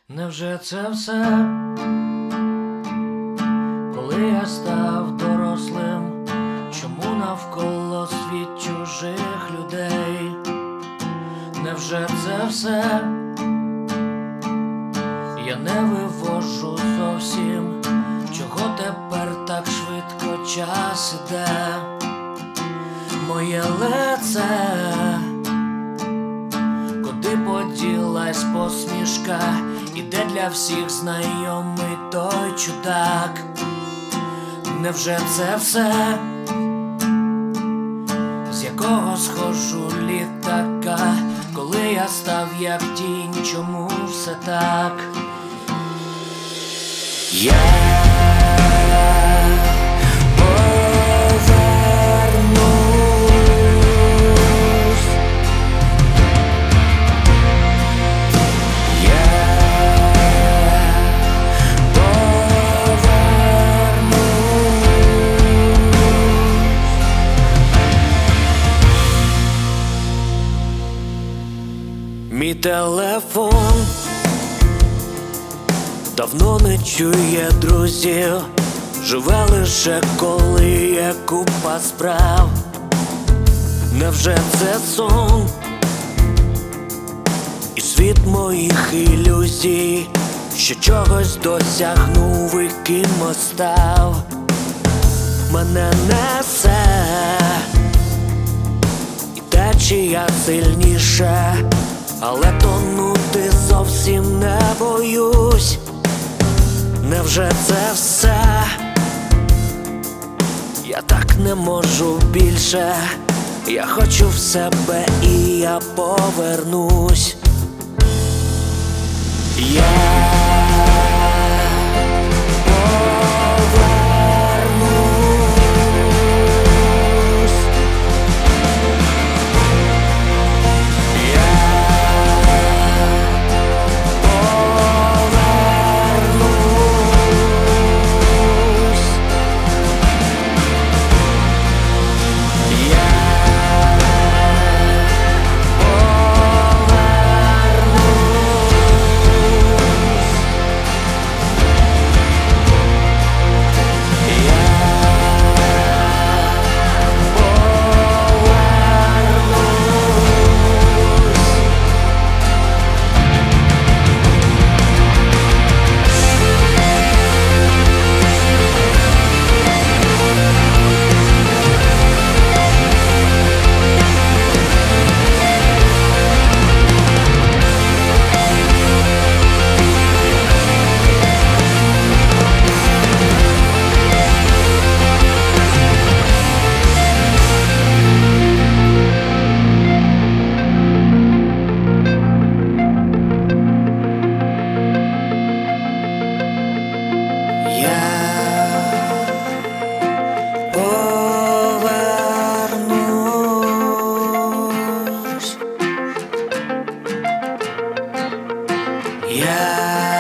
Невже це все, коли я став дорослим? Чому навколо світ чужих людей? Невже це все? Я не вивожу зовсім, чого тепер так швидко час іде. Моє лице, куди поділась посмішка, і де для всіх знайомий той чудак? Невже це все, з якого схожу літака, коли я став як тінь, чому все так? Я повернусь, я повернусь. Мій телефон давно не чує друзів, живе лише коли є купа справ. Невже це сон і світ моїх ілюзій, що чогось досягнув і кимось став? Мене несе і течія сильніше, але тонути зовсім не боюсь. Невже це все? Я так не можу більше. Я хочу в себе і я повернусь. Я повернусь. Я повернусь. Я повернусь. Я